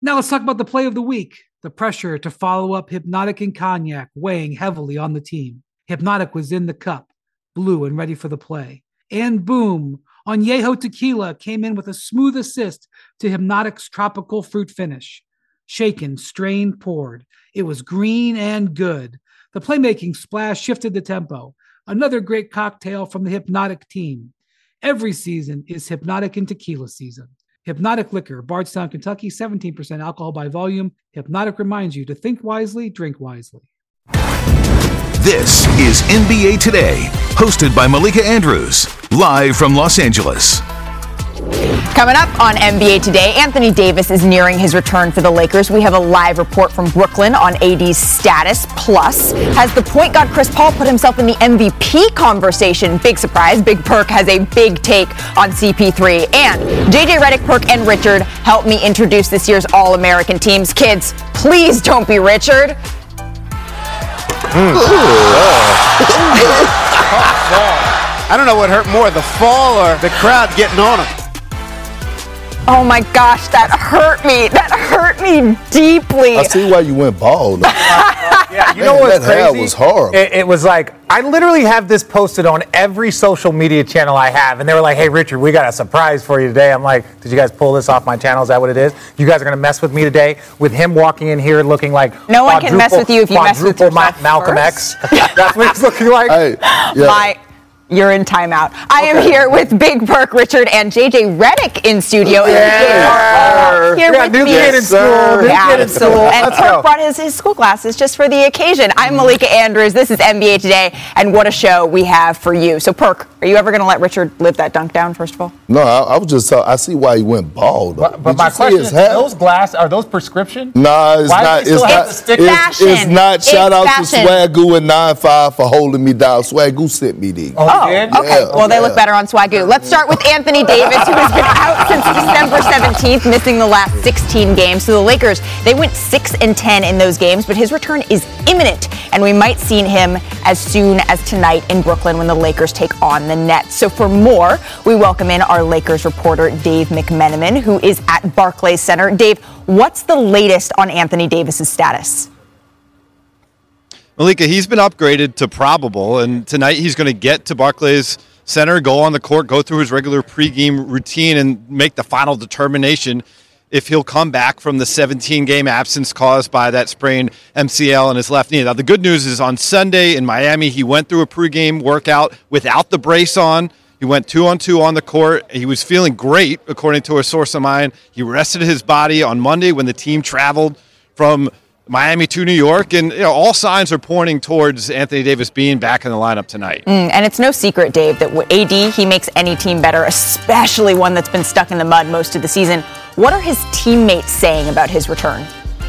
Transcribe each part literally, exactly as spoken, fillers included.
Now let's talk about the play of the week. The pressure to follow up Hypnotic and Cognac weighing heavily on the team. Hypnotic was in the cup, blue and ready for the play. And boom, Añejo Tequila came in with a smooth assist to Hypnotic's tropical fruit finish. Shaken, strained, poured. It was green and good. The playmaking splash shifted the tempo. Another great cocktail from the Hypnotic team. Every season is Hypnotic and Tequila season. Hypnotic Liquor, Bardstown, Kentucky, seventeen percent alcohol by volume. Hypnotic reminds you to think wisely, drink wisely. This is N B A Today, hosted by Malika Andrews, live from Los Angeles. Coming up on N B A Today, Anthony Davis is nearing his return for the Lakers. We have a live report from Brooklyn on A D's status. Plus, has the point guard Chris Paul put himself in the M V P conversation? Big surprise. Big Perk has a big take on C P three. And J J Redick, Perk, and Richard help me introduce this year's All-American teams. Kids, please don't be Richard. Mm. I don't know what hurt more, the fall or the crowd getting on him. Oh my gosh, that hurt me. That hurt me deeply. I see why you went bald. Yeah, you Man, know what's that crazy? hair was horrible. It, it was like, I literally have this posted on every social media channel I have, and they were like, hey, Richard, we got a surprise for you today. I'm like, did you guys pull this off my channel? Is that what it is? You guys are going to mess with me today with him walking in here looking like no one can mess with you if you mess with yourself Malcolm first. X. That's what he's looking like. Hey, yeah. My... You're in timeout. I am Okay. here with Big Perk, Richard, and J J Redick in studio. Yeah. And here Yeah, with new me. kid in school. New Yeah, kid in school. And Let's Perk go. brought his, his school glasses just for the occasion. I'm Malika Andrews. This is N B A Today, and what a show we have for you. So, Perk, are you ever going to let Richard live that dunk down, first of all? No, I, I was just talking. I see why he went bald. But, but Did my you see question his is, hair? those glasses, are those prescription? Nah, it's Why does not. he It's still have not. the stick? It's, Fashion. it's not. It's Shout out fashion. to Swagoo and nine five for holding me down. Swagoo sent me these. Oh, Oh, he did? okay. Yeah, well, they yeah. look better on Swagoo. Let's start with Anthony Davis, who has been out since December seventeenth, missing the last sixteen games. So the Lakers, they went six and ten in those games, but his return is imminent, and we might see him as soon as tonight in Brooklyn when the Lakers take on the Nets. So for more, we welcome in our Lakers reporter, Dave McMenamin, who is at Barclays Center. Dave, what's the latest on Anthony Davis's status? Malika, he's been upgraded to probable, and tonight he's going to get to Barclays Center, go on the court, go through his regular pregame routine, and make the final determination if he'll come back from the seventeen-game absence caused by that sprained M C L in his left knee. Now, the good news is on Sunday in Miami, he went through a pregame workout without the brace on. He went two-on-two on the court. He was feeling great, according to a source of mine. He rested his body on Monday when the team traveled from Miami to New York, and you know, all signs are pointing towards Anthony Davis being back in the lineup tonight. Mm, and it's no secret, Dave, that A D, he makes any team better, especially one that's been stuck in the mud most of the season. What are his teammates saying about his return?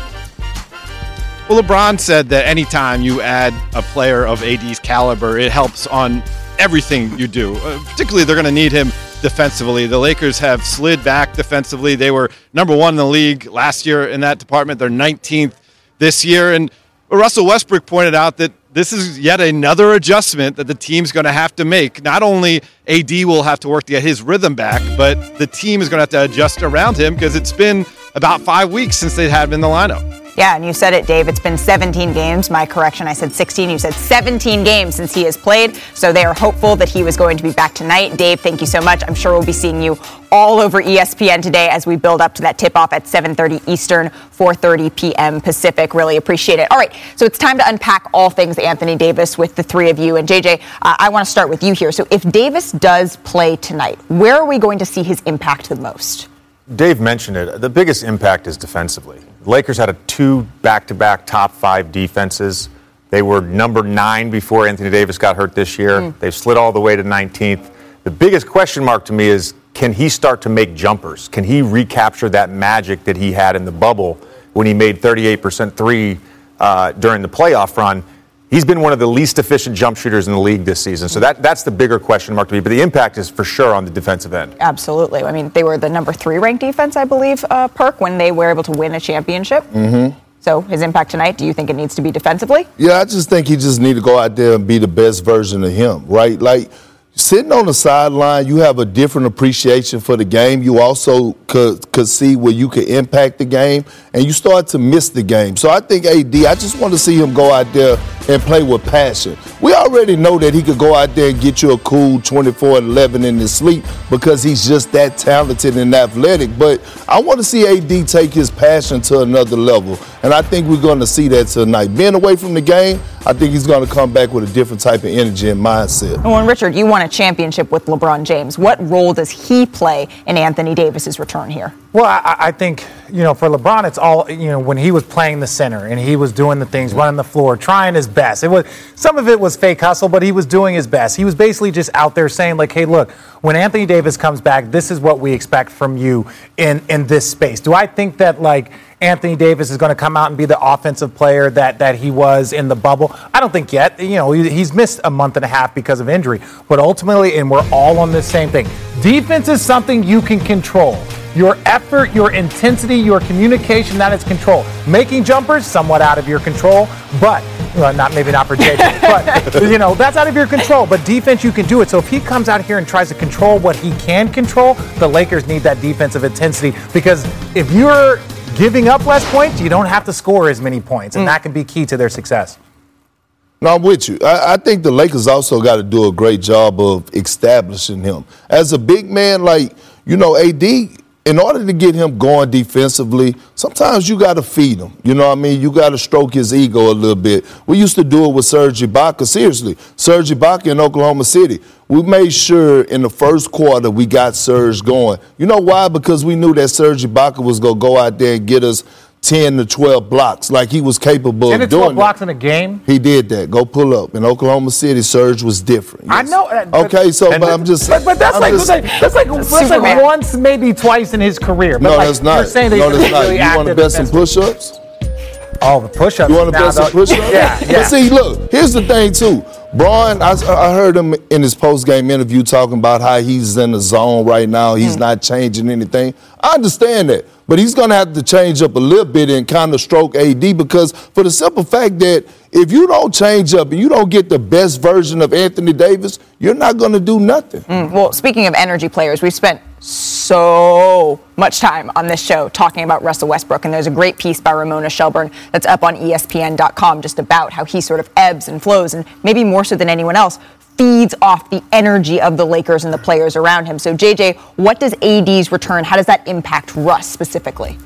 Well, LeBron said that anytime you add a player of A D's caliber, it helps on everything you do. Uh, particularly, they're going to need him defensively. The Lakers have slid back defensively. They were number one in the league last year in that department. They're nineteenth this year. And Russell Westbrook pointed out that this is yet another adjustment that the team's going to have to make. Not only A D will have to work to get his rhythm back, but the team is going to have to adjust around him because it's been about five weeks since they had him in the lineup. Yeah, and you said it, Dave. It's been seventeen games. My correction, I said sixteen. You said seventeen games since he has played. So they are hopeful that he was going to be back tonight. Dave, thank you so much. I'm sure we'll be seeing you all over E S P N today as we build up to that tip-off at seven thirty Eastern, four thirty p.m. Pacific. Really appreciate it. All right, so it's time to unpack all things Anthony Davis with the three of you. And J J, uh, I want to start with you here. So if Davis does play tonight, where are we going to see his impact the most? Dave mentioned it. The biggest impact is defensively. The Lakers had a two back-to-back top five defenses. They were number nine before Anthony Davis got hurt this year. Mm. They've slid all the way to nineteenth. The biggest question mark to me is, can he start to make jumpers? Can he recapture that magic that he had in the bubble when he made thirty-eight percent three uh, during the playoff run? He's been one of the least efficient jump shooters in the league this season. So that, that's the bigger question mark to me. But the impact is for sure on the defensive end. Absolutely. I mean, they were the number three ranked defense, I believe, uh, Perk, when they were able to win a championship. Mm-hmm. So his impact tonight, do you think it needs to be defensively? Yeah, I just think he just need to go out there and be the best version of him, right? Like, sitting on the sideline, you have a different appreciation for the game. You also could, could see where you could impact the game, and you start to miss the game. So I think A D, I just want to see him go out there and play with passion. We already know that he could go out there and get you a cool twenty-four and eleven in his sleep because he's just that talented and athletic. But I want to see A D take his passion to another level, and I think we're going to see that tonight. Being away from the game, I think he's going to come back with a different type of energy and mindset. Well, and Richard, you won a championship with LeBron James. What role does he play in Anthony Davis's return here? Well, I, I think, you know, for LeBron, it's all, you know, when he was playing the center and he was doing the things, running the floor, trying his best. It was, some of it was fake hustle, but he was doing his best. He was basically just out there saying, like, hey, look, when Anthony Davis comes back, this is what we expect from you in, in this space. Do I think that, like, Anthony Davis is going to come out and be the offensive player that, that he was in the bubble? I don't think yet. You know, he, he's missed a month and a half because of injury. But ultimately, and we're all on this same thing, defense is something you can control. Your effort, your intensity, your communication, that is control. Making jumpers, somewhat out of your control, but, well, not maybe not for J J, but, you know, that's out of your control. But defense, you can do it. So if he comes out here and tries to control what he can control, the Lakers need that defensive intensity, because if you're giving up less points, you don't have to score as many points, and mm. that can be key to their success. No, I'm with you. I, I think the Lakers also got to do a great job of establishing him. As a big man, like, you know, A D, in order to get him going defensively, sometimes you got to feed him. You know what I mean? You got to stroke his ego a little bit. We used to do it with Serge Ibaka. Seriously, Serge Ibaka in Oklahoma City. We made sure in the first quarter we got Serge going. You know why? Because we knew that Serge Ibaka was going to go out there and get us ten to twelve blocks like he was capable of doing. ten to twelve blocks in a game? He did that. Go pull up. In Oklahoma City, Serge was different. Yes. I know. Uh, okay, so but I'm just But, but that's, like, just, that's like that's like that's like once, maybe twice in his career. But no, like, that's not. You're saying that no, he's that's really not. You want to bet some push-ups? Oh, the push-ups. You want to bet some push-ups? Yeah, yeah. But see, look, here's the thing, too. Braun, I, I heard him in his post-game interview talking about how he's in the zone right now. He's mm. not changing anything. I understand that. But he's going to have to change up a little bit and kind of stroke A D, because for the simple fact that if you don't change up and you don't get the best version of Anthony Davis, you're not going to do nothing. Mm, well, speaking of energy players, we've spent so much time on this show talking about Russell Westbrook, and there's a great piece by Ramona Shelburne that's up on E S P N dot com just about how he sort of ebbs and flows, and maybe more so than anyone else, feeds off the energy of the Lakers and the players around him. So, J J, what does A D's return, how does that impact Russ specifically?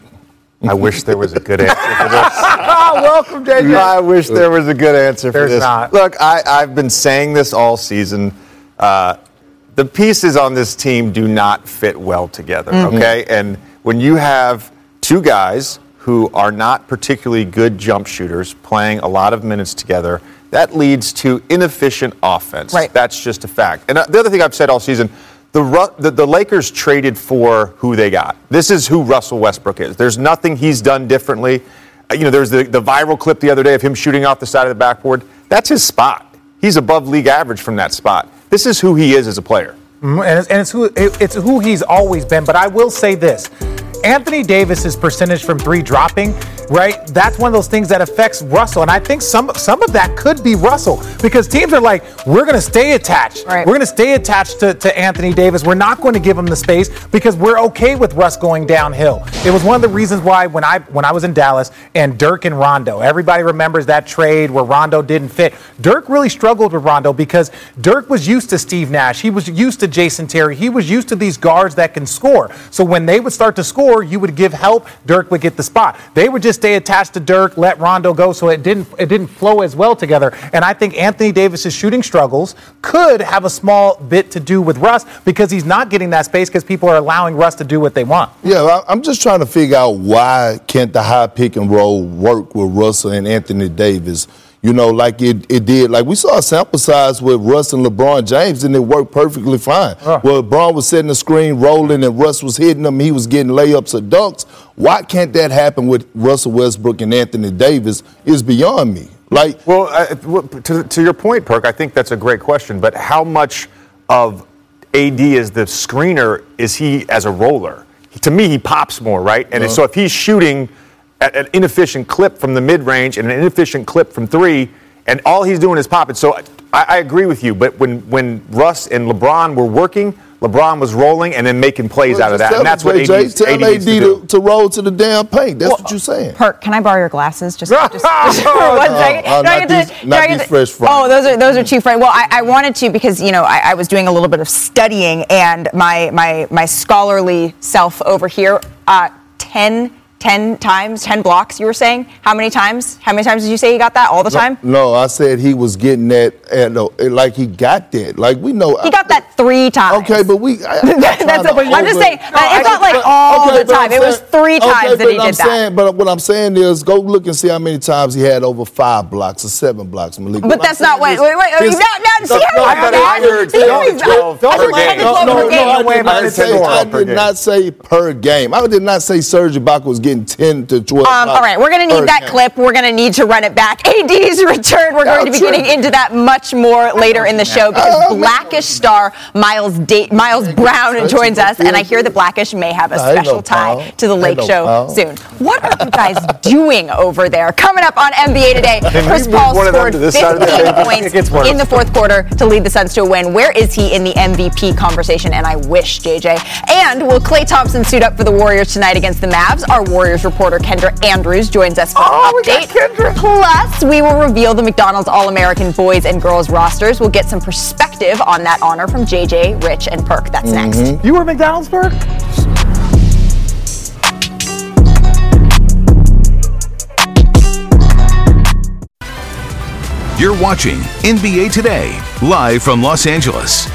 I wish there was a good answer for this. Welcome, J J. I wish there was a good answer for There's this. Not. Look, I, I've been saying this all season. Uh, the pieces on this team do not fit well together, mm-hmm. okay? And when you have two guys who are not particularly good jump shooters playing a lot of minutes together, that leads to inefficient offense. Right. That's just a fact. And the other thing I've said all season, the, the the Lakers traded for who they got. This is who Russell Westbrook is. There's nothing he's done differently. You know, there's the, the viral clip the other day of him shooting off the side of the backboard. That's his spot. He's above league average from that spot. This is who he is as a player. Mm-hmm. And, it's, and it's who it's who he's always been. But I will say this. Anthony Davis's percentage from three dropping, right? That's one of those things that affects Russell. And I think some some of that could be Russell, because teams are like, we're going to stay attached. Right. We're going to stay attached to, to Anthony Davis. We're not going to give him the space because we're okay with Russ going downhill. It was one of the reasons why when I when I was in Dallas and Dirk and Rondo, everybody remembers that trade where Rondo didn't fit. Dirk really struggled with Rondo because Dirk was used to Steve Nash. He was used to Jason Terry. He was used to these guards that can score. So when they would start to score, you would give help, Dirk would get the spot. They would just stay attached to Dirk, let Rondo go, so it didn't it didn't flow as well together. And I think Anthony Davis's shooting struggles could have a small bit to do with Russ, because he's not getting that space because people are allowing Russ to do what they want. Yeah, I'm just trying to figure out why can't the high pick and roll work with Russell and Anthony Davis? You know, like it, it did. Like we saw a sample size with Russ and LeBron James, and it worked perfectly fine. Uh. Well, LeBron was setting the screen, rolling, and Russ was hitting them. He was getting layups or dunks. Why can't that happen with Russell Westbrook and Anthony Davis is beyond me. Like, well, uh, to, to your point, Perk, I think that's a great question. But how much of A D as the screener is he as a roller? To me, he pops more, right? And uh. so if he's shooting at an inefficient clip from the mid-range and an inefficient clip from three, and all he's doing is popping. So I, I agree with you. But when when Russ and LeBron were working, LeBron was rolling and then making plays well, out of that. And that's what A D, tell A D A needs D to, to, to roll to the damn paint. That's well, what you're saying. Perk, can I borrow your glasses? Just, just, just for one no, second. uh, No, not these, to, not these fresh fries. Oh, those are those are too fresh. Well, I, I wanted to because you know I, I was doing a little bit of studying, and my my my scholarly self over here, uh, ten. ten times, ten blocks, you were saying? How many times? How many times did you say he got that? All the time? No, no I said he was getting that, and no, like he got that. Like we know. He got that three times. Okay, but we. I, That's a, I'm just saying, no, it's not like all okay, the time. It was three times okay, that he I'm did saying, that. But what I'm saying is, go look and see how many times he had over five blocks or seven blocks. Malik. But that's not what. Wait, wait, wait. Now, now, see how I heard twelve per game. No, no, I did not say per game. I did not say Serge Ibaka was getting ten to twelve. Um, all right, we're going to need that clip. We're going to need to run it back. A D's return. We're going to be getting into that much more later in the show because Blackish star Miles da- Miles Brown joins us, and I hear that Blackish may have a special tie to the Lake Show soon. What are you guys doing over there? Coming up on N B A Today, Chris Paul scored fifteen points in the fourth quarter to lead the Suns to a win. Where is he in the M V P conversation? And I wish, J J. And will Klay Thompson suit up for the Warriors tonight against the Mavs? Our Warriors reporter Kendra Andrews joins us for oh, an update. Plus, we will reveal the McDonald's All-American boys and girls rosters. We'll get some perspective on that honor from J J, Rich, and Perk. That's mm-hmm. next. You were McDonald's, Perk? You're watching N B A Today, live from Los Angeles.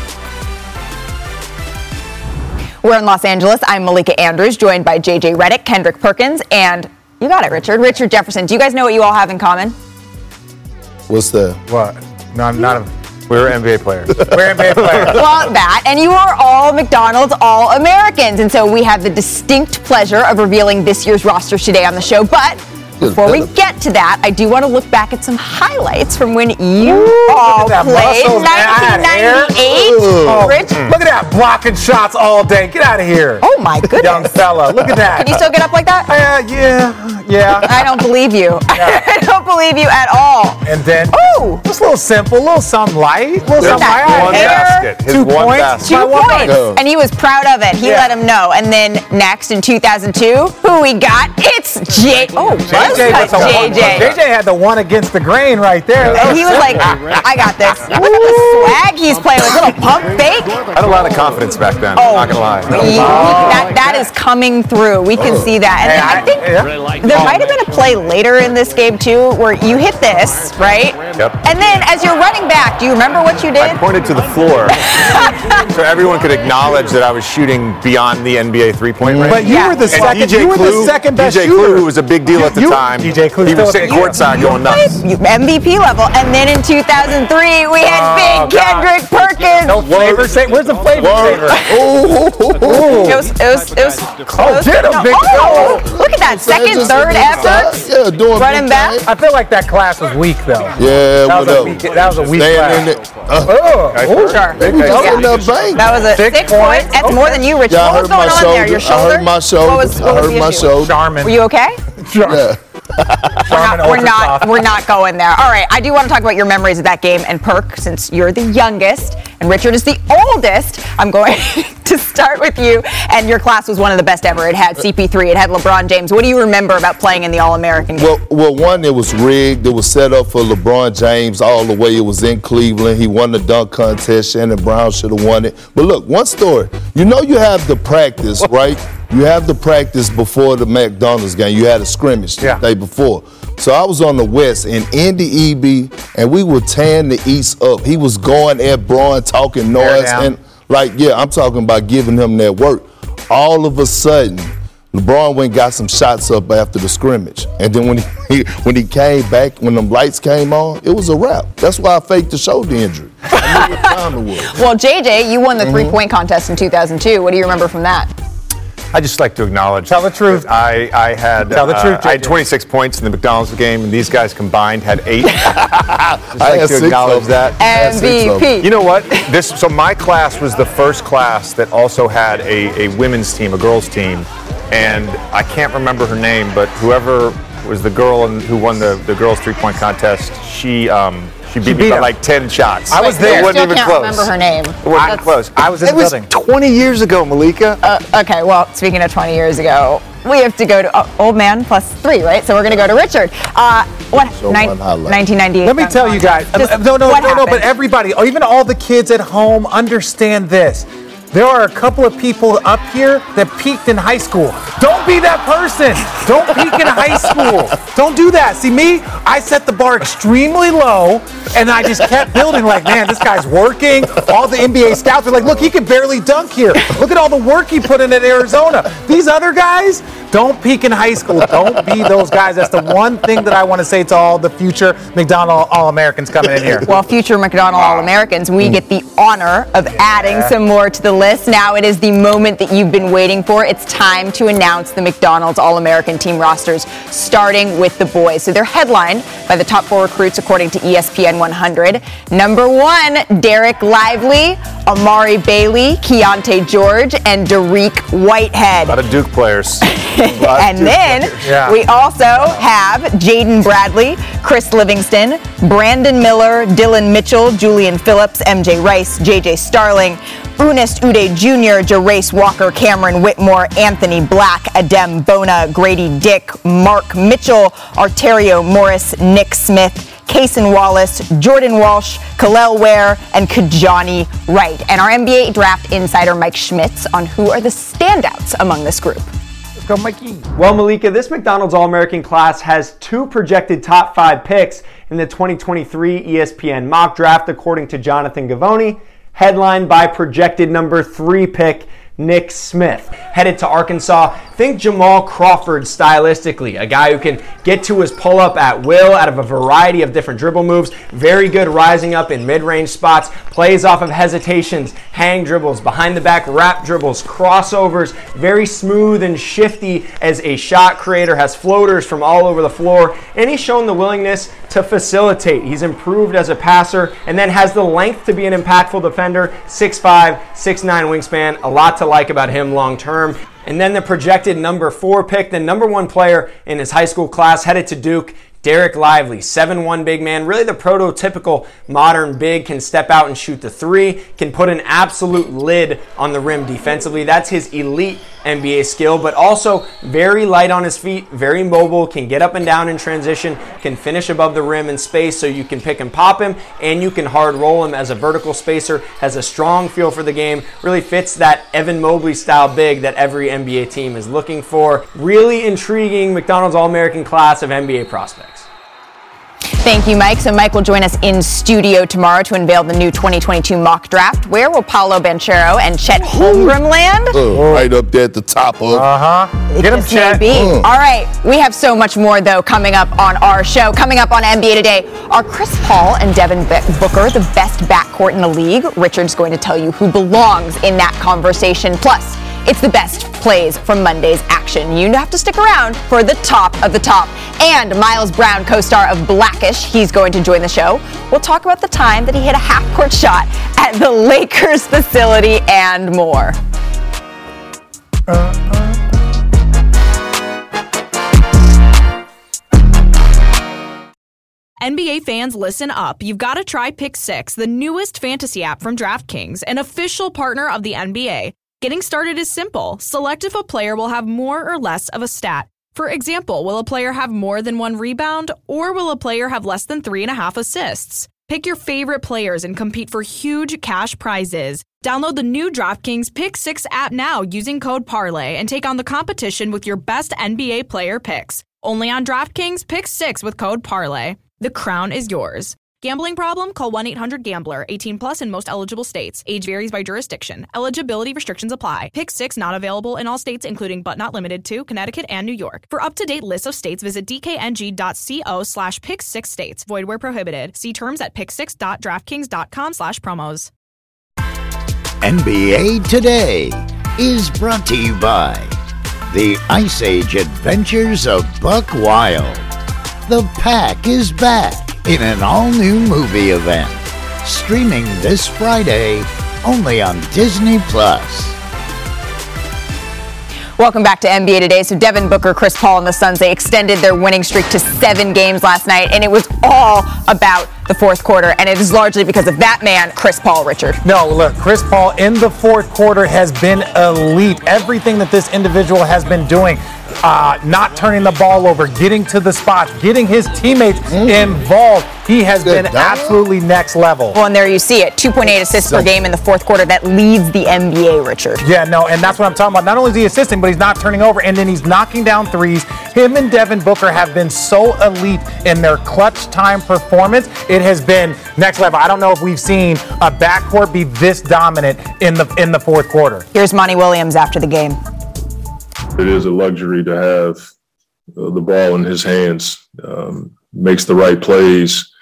We're in Los Angeles. I'm Malika Andrews, joined by J J Redick, Kendrick Perkins, and you got it, Richard. Richard Jefferson. Do you guys know what you all have in common? What's that? What? No, I'm not a... We're N B A players. We're N B A players. Well, that, and you are all McDonald's All-Americans, and so we have the distinct pleasure of revealing this year's rosters today on the show, but before we get to that, I do want to look back at some highlights from when you Ooh, all played nineteen ninety-eight. Oh, Rich? Look at that, blocking shots all day. Get out of here. Oh, my goodness. Young fella, look at that. Can you still get up like that? Uh, yeah, yeah. I don't believe you. Yeah. I don't believe you at all. And then, Ooh. just a little simple, a little something light. A little something light. One basket. His Two one points. basket. Two one points. basket. And he was proud of it. He Yeah. let him know. And then next in two thousand two, who we got? It's J. Oh, was that J J? J J had the one against the grain right there. And he was like, I got this. Look at the swag he's playing with. Little pump fake. I had a lot of confidence back then. Oh, I'm not gonna lie. He, he, that, that is coming through. We can see that. And then I think there might have been a play later in this game, too, where you hit this, right? Yep. And then as you're running back, do you remember what you I did? pointed to the floor so everyone could acknowledge that I was shooting beyond the N B A three-point range. But you Yeah. were the And second. D J You were Clue, the second best D J shooter. Clue, who was a big deal at the You- time, D J Clue he was still sitting a big courtside going nuts. You- M V P level. And then in two thousand three, we had Oh, big Kendrick Perkins. No flavor. Say, where's the flavor saver? Oh, It was, it was, it was close. get him, No, big oh, dog. look at that second, Just third a big effort. side. Yeah, doing Running big back. thing. I feel like that class was weak, though. Yeah, That was a whatever. weak- that was a weak Staying in class. it. Uh, Oh, Sure. They was Yeah. in that bank. That was a Six six, points. points. That's Okay. more than you, Richard. Yeah, I What was hurt my going on shoulder. there? Your I shoulder? hurt my shoulder. What was, what I was hurt the my issue? shoulder. Charmin. Were you okay? Yeah. We're not, we're not we're not going there. All right, I do want to talk about your memories of that game. And Perk, since you're the youngest and Richard is the oldest, I'm going to start with you. And your class was one of the best ever. It had C P three, it had LeBron James. What do you remember about playing in the All-American game? Well, well, one, it was rigged. It was set up for LeBron James all the way. It was in Cleveland. He won the dunk contest. Shannon Brown should have won it. But look, one story. You know you have the practice, right? You have the practice before the McDonald's game. You had a scrimmage Yeah. the day before. So I was on the West in Indy E B, and we were tearing the East up. He was going at Braun, talking noise, down. and like, yeah, I'm talking about giving him that work. All of a sudden, LeBron went and got some shots up after the scrimmage. And then when he when he came back, when them lights came on, it was a wrap. That's why I faked the shoulder injury. I knew what time it was. Well, J J, you won the Mm-hmm. three-point contest in two thousand two. What do you remember from that? I just like to acknowledge. Tell the truth. that I, I had Tell the uh, truth, I had J J. twenty-six points in the McDonald's game, and these guys combined had eight. just I like had to six acknowledge of them. that. I had six of them. M V P. You know what? This so my class was the first class that also had a, a women's team, a girls team, and I can't remember her name, but whoever was the girl in, who won the, the girls three-point contest. She um, she beat, She me beat by him. like ten shots. I was there. It wasn't Still even can't close. remember her name. It wasn't even close. I was in it the was building. twenty years ago, Malika. Uh, okay, well, speaking of twenty years ago, we have to go to uh, old man plus three, right? So we're going to go to Richard. Uh, what? Show Nine, one highlight. nineteen ninety-eight. Let me tell you guys. Just no, no, what no, no. But happened? everybody, or even all the kids at home, understand this. There are a couple of people up here that peaked in high school. Don't be that person. Don't peak in high school. Don't do that. See me? I set the bar extremely low, and I just kept building. Like, man, this guy's working. All the N B A scouts are like, look, he can barely dunk here. Look at all the work he put in at Arizona. These other guys, don't peak in high school. Don't be those guys. That's the one thing that I want to say to all the future McDonald All-Americans coming in here. Well, future McDonald All-Americans, we get the honor of adding some more to the list. Now it is the moment that you've been waiting for. It's time to announce the McDonald's All-American team rosters, starting with the boys. So they're headlined by the top four recruits according to E S P N one hundred. Number one, Derek Lively, Amari Bailey, Keontae George, and Dariq Whitehead. A lot of Duke players. And then Yeah. we also have Jaden Bradley, Chris Livingston, Brandon Miller, Dylan Mitchell, Julian Phillips, M J Rice, J J Starling, Ernest Uday Junior, Jarace Walker, Cameron Whitmore, Anthony Black, Adem Bona, Grady Dick, Mark Mitchell, Arterio Morris, Nick Smith, Kaysen Wallace, Jordan Walsh, Kalel Ware, and Kajani Wright. And our N B A draft insider Mike Schmitz on who are the standouts among this group. Let's go, Mikey. Well, Malika, this McDonald's All-American class has two projected top five picks in the twenty twenty-three E S P N mock draft, according to Jonathan Gavoni, headlined by projected number three pick Nick Smith. Headed to Arkansas, think Jamal Crawford stylistically, a guy who can get to his pull-up at will out of a variety of different dribble moves, very good rising up in mid-range spots, plays off of hesitations, hang dribbles, behind-the-back wrap dribbles, crossovers, very smooth and shifty as a shot creator, has floaters from all over the floor, and he's shown the willingness to facilitate. He's improved as a passer and then has the length to be an impactful defender, six five, six nine wingspan, a lot to like about him long term. And then the projected number four pick, the number one player in his high school class, headed to Duke, Derek Lively, seven one big man, really the prototypical modern big, can step out and shoot the three, can put an absolute lid on the rim defensively. That's his elite N B A skill, but also very light on his feet, very mobile, can get up and down in transition, can finish above the rim in space, so you can pick and pop him, and you can hard roll him as a vertical spacer, has a strong feel for the game, really fits that Evan Mobley style big that every N B A team is looking for. Really intriguing McDonald's All-American class of N B A prospects. Thank you, Mike. So Mike will join us in studio tomorrow to unveil the new twenty twenty-two mock draft. Where will Paolo Banchero and Chet Holmgren land? Uh, right up there at the top of. Uh-huh. It Get him, just may Chet. be. Mm. All right, we have so much more, though, coming up on our show. Coming up on N B A Today, are Chris Paul and Devin Booker the best backcourt in the league? Richard's going to tell you who belongs in that conversation. Plus, it's the best plays from Monday's action. You have to stick around for the top of the top. And Miles Brown, co-star of Blackish, he's going to join the show. We'll talk about the time that he hit a half-court shot at the Lakers facility and more. N B A fans, listen up. You've got to try Pick Six, the newest fantasy app from DraftKings, an official partner of the N B A. Getting started is simple. Select if a player will have more or less of a stat. For example, will a player have more than one rebound, or will a player have less than three and a half assists? Pick your favorite players and compete for huge cash prizes. Download the new DraftKings Pick Six app now using code Parlay and take on the competition with your best N B A player picks. Only on DraftKings Pick Six with code Parlay. The crown is yours. Gambling problem? Call one eight hundred gambler. eighteen plus in most eligible states. Age varies by jurisdiction. Eligibility restrictions apply. Pick Six not available in all states, including but not limited to Connecticut and New York. For up-to-date lists of states, visit dkng.co slash pick six states. Void where prohibited. See terms at pick six dot draftkings dot com slash promos. N B A Today is brought to you by the Ice Age Adventures of Buck Wild. The Pack is back in an all-new movie event, streaming this Friday only on Disney Plus. Welcome back to N B A Today. So Devin Booker, Chris Paul, and the Suns, they extended their winning streak to seven games last night, and it was all about the fourth quarter, and it is largely because of that man, Chris Paul, Richard. No, look, Chris Paul in the fourth quarter has been elite. Everything that this individual has been doing, uh, not turning the ball over, getting to the spots, getting his teammates mm. involved, he has been absolutely next level. Well, and there you see it, two point eight assists per game in the fourth quarter. That leads the N B A, Richard. Yeah, no, and that's what I'm talking about. Not only is he assisting, but he's not turning over, and then he's knocking down threes. Him and Devin Booker have been so elite in their clutch time performance. It has been next level. I don't know if we've seen a backcourt be this dominant in the in the fourth quarter. Here's Monty Williams after the game. It is a luxury to have uh, the ball in his hands. Um, makes the right plays,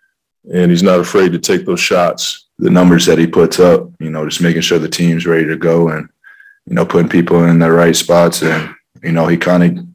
and he's not afraid to take those shots. The numbers that he puts up, you know, just making sure the team's ready to go and, you know, putting people in the right spots. And, you know, he kind of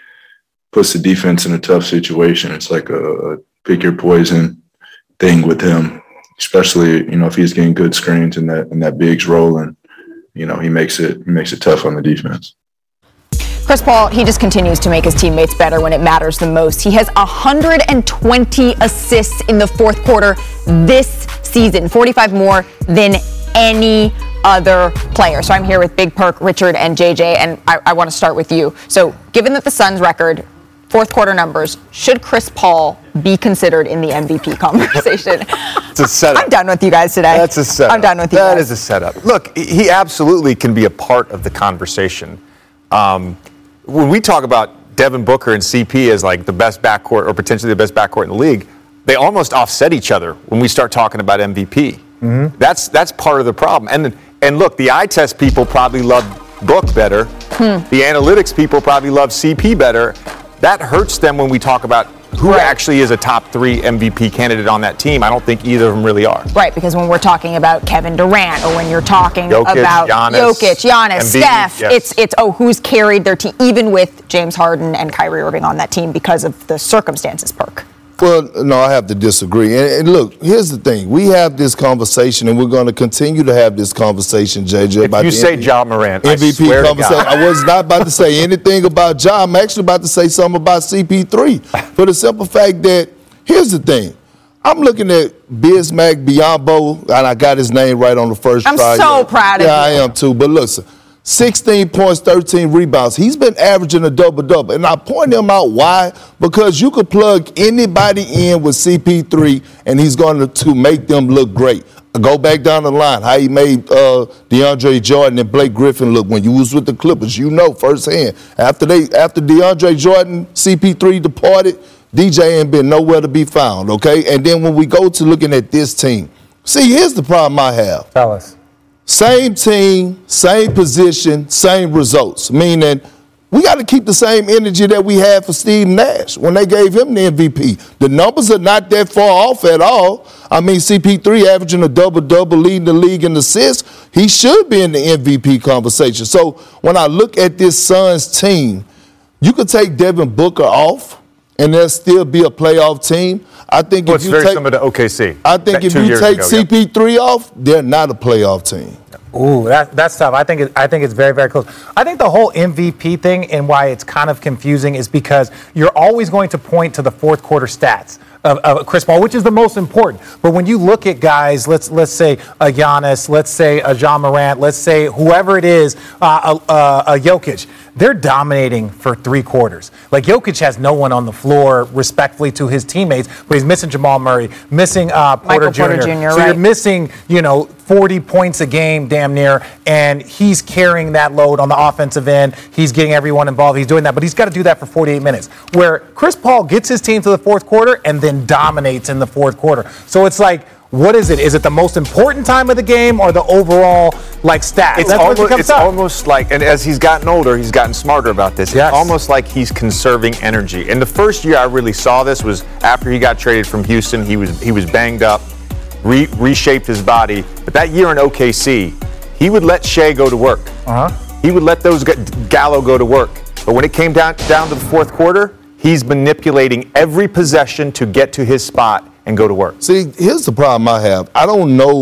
puts the defense in a tough situation. It's like a, a pick your poison thing with him, especially, you know, if he's getting good screens and that and that big's rolling, you know, he makes it he makes it tough on the defense. Chris Paul, he just continues to make his teammates better when it matters the most. He has one hundred twenty assists in the fourth quarter this season, forty-five more than any other player. So I'm here with Big Perk, Richard, and J J, and I, I want to start with you. So given that the Suns' record, fourth quarter numbers, should Chris Paul be considered in the M V P conversation? It's a setup. I'm done with you guys today. That's a setup. I'm done with you That guys. is a setup. Look, he absolutely can be a part of the conversation. Um, when we talk about Devin Booker and C P as like the best backcourt or potentially the best backcourt in the league, they almost offset each other when we start talking about M V P. Mm-hmm. That's that's part of the problem. And and look, the eye test people probably love Book better. Hmm. The analytics people probably love C P better. That hurts them when we talk about who right. actually is a top three M V P candidate on that team. I don't think either of them really are. Right, because when we're talking about Kevin Durant or when you're talking Jokic, about Giannis, Jokic, Giannis, Embiid, Steph, yes. it's it's oh who's carried their team, even with James Harden and Kyrie Irving on that team because of the circumstances, Perk. Well, no, I have to disagree. And, and look, here's the thing. We have this conversation, and we're going to continue to have this conversation, J J. If about you the say M V P, Ja Morant, M V P I swear to conversation. God. I was not about to say anything about Ja. I'm actually about to say something about C P three for the simple fact that, here's the thing. I'm looking at Bismack Biyombo, and I got his name right on the first I'm try. so proud of yeah, you. Yeah, I am too. But listen, sixteen points, thirteen rebounds. He's been averaging a double-double. And I point him out why? Because you could plug anybody in with C P three, and he's going to, to make them look great. Go back down the line, how he made uh, DeAndre Jordan and Blake Griffin look when you was with the Clippers. You know firsthand. After they, after DeAndre Jordan, C P three departed, D J ain't been nowhere to be found, okay? And then when we go to looking at this team, see, here's the problem I have. Tell us. Same team, same position, same results, meaning we got to keep the same energy that we had for Steve Nash when they gave him the M V P. The numbers are not that far off at all. I mean, C P three averaging a double-double, leading the league in assists. He should be in the M V P conversation. So when I look at this Suns team, you could take Devin Booker off, and there'll still be a playoff team. I think well, if it's you very take, similar to O K C. I think if you take ago, C P three yeah. off, they're not a playoff team. Ooh, that, that's tough. I think it, I think it's very, very close. I think the whole M V P thing and why it's kind of confusing is because you're always going to point to the fourth quarter stats of, of Chris Paul, which is the most important. But when you look at guys, let's let's say a Giannis, let's say a Ja Morant, let's say whoever it is, uh, a, a, a Jokic, they're dominating for three quarters. Like Jokic has no one on the floor, respectfully to his teammates, but he's missing Jamal Murray, missing uh, Porter Junior Porter Junior So right. you're missing, you know, forty points a game, damn near, and he's carrying that load on the offensive end. He's getting everyone involved. He's doing that, but he's got to do that for forty-eight minutes. Where Chris Paul gets his team to the fourth quarter and then dominates in the fourth quarter. So it's like, what is it? Is it the most important time of the game or the overall like stats? It's, That's almost, what it's almost like, and as he's gotten older, he's gotten smarter about this. Yes. It's almost like he's conserving energy. And the first year I really saw this was after he got traded from Houston. He was he was banged up, re- reshaped his body. But that year in O K C, he would let Shea go to work. Uh-huh. He would let those Gallo go to work. But when it came down down to the fourth quarter, he's manipulating every possession to get to his spot and go to work. See, here's the problem I have. I don't know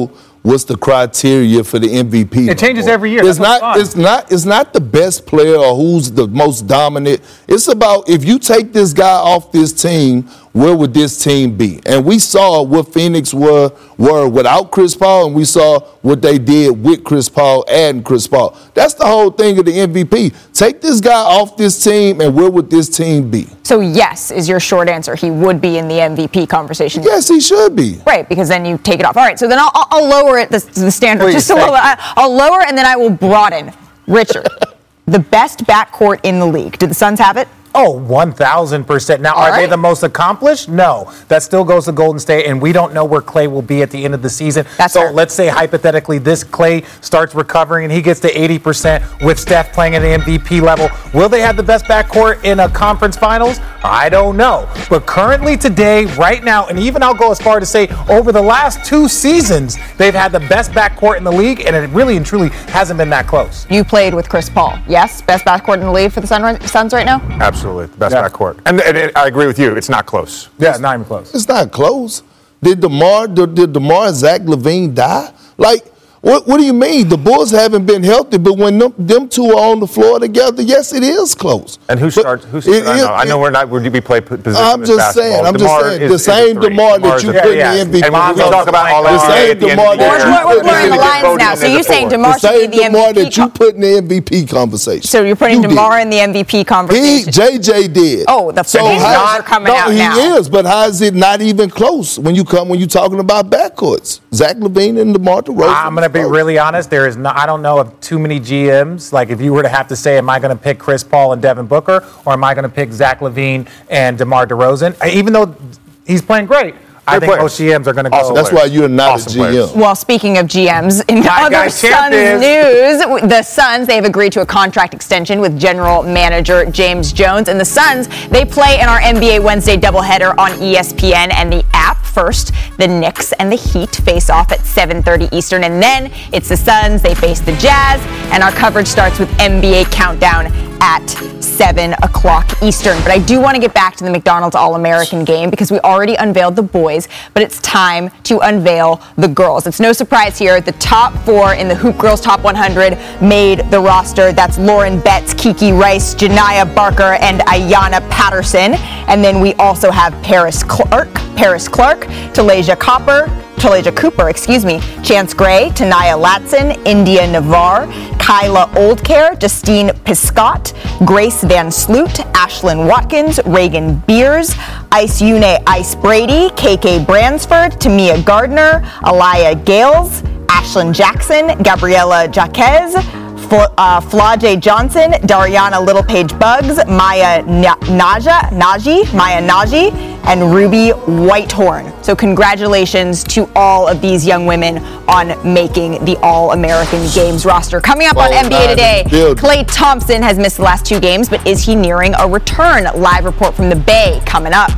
what's the criteria for the M V P. It changes more. every year. It's That's not. It's not. It's not the best player or who's the most dominant. It's about if you take this guy off this team, where would this team be? And we saw what Phoenix were were without Chris Paul, and we saw what they did with Chris Paul and Chris Paul. That's the whole thing of the M V P. Take this guy off this team, and where would this team be? So yes is your short answer. He would be in the M V P conversation. Yes, he should be. Right, because then you take it off. All right, so then I'll, I'll lower it the, the standard Please, just a little. thank I, I'll lower and then I will broaden. Richard, the best backcourt in the league. Do the Suns have it? Oh, one thousand percent. Now, All are right. they the most accomplished? No. That still goes to Golden State, and we don't know where Klay will be at the end of the season. That's so fair. let's say, hypothetically, this Klay starts recovering and he gets to eighty percent with Steph playing at the M V P level. Will they have the best backcourt in a conference finals? I don't know. But currently today, right now, and even I'll go as far to say over the last two seasons, they've had the best backcourt in the league, and it really and truly hasn't been that close. You played with Chris Paul. Yes, best backcourt in the league for the Sun, Suns right now? Absolutely. The best Yeah. backcourt. And, and, and I agree with you. It's not close. Yeah, not even close. It's not close. Did DeMar did, did DeMar and Zach LaVine die? Like, what what do you mean? The Bulls haven't been healthy, but when them, them two are on the floor together, yes, it is close. And who But starts? Who it- starts? I it- know. I know we're not. We're, we play p- position. I'm just saying. I'm just saying. The same DeMar that you put in the M V P. And when we talk about all The that, same at the end DeMar of the that year, you We're put blurring in the the lines voting now. in So the you're saying fourth. DeMar the should be same the M V P DeMar that you co- put in the M V P conversation. So you're putting You did. DeMar in the M V P He, conversation. J J did. Oh, the so numbers how- are coming no, out he now. is, but how is it not even close when you come when you're talking about backcourts? Zach LaVine and DeMar DeRozan. I'm going to be really honest. There is no, I don't know of too many G Ms. Like, if you were to have to say, am I going to pick Chris Paul and Devin Booker, or am I going to pick Zach LaVine and DeMar DeRozan? I- Even though he's playing great, I Great think players. most G Ms are going to go. Awesome That's why you're not Awesome a G M. players. Well, speaking of G Ms, in My other guy Champ Suns is. news, the Suns, they've agreed to a contract extension with general manager James Jones. And the Suns, they play in our N B A Wednesday doubleheader on E S P N and the app. First, the Knicks and the Heat face off at seven thirty Eastern. And then it's the Suns, they face the Jazz. And our coverage starts with N B A Countdown at seven o'clock Eastern. But I do want to get back to the McDonald's All-American game because we already unveiled the boys, but it's time to unveil the girls. It's no surprise here. The top four in the Hoop Girls Top one hundred made the roster. That's Lauren Betts, Kiki Rice, Janiyah Barker, and Ayanna Patterson. And then we also have Paris Clark, Paris Clark, Talasia Copper, Talasia Cooper, excuse me, Chance Gray, Tanaya Latson, India Navarre, Kyla Oldcare, Justine Piscott, Grace Van Sloot, Ashlyn Watkins, Reagan Beers, Ice Une Ice Brady, K K Bransford, Tamia Gardner, Aliyah Gales, Ashlyn Jackson, Gabriella Jaquez, Fl- uh, Flaude Johnson, Dariana Littlepage Bugs, Maya Na- Naja, Naji, Maya Naji, and Ruby Whitehorn. So congratulations to all of these young women on making the All-American Games roster. Coming up on All N B A nine Today, in the building. Klay Thompson has missed the last two games, but is he nearing a return? Live report from the Bay coming up.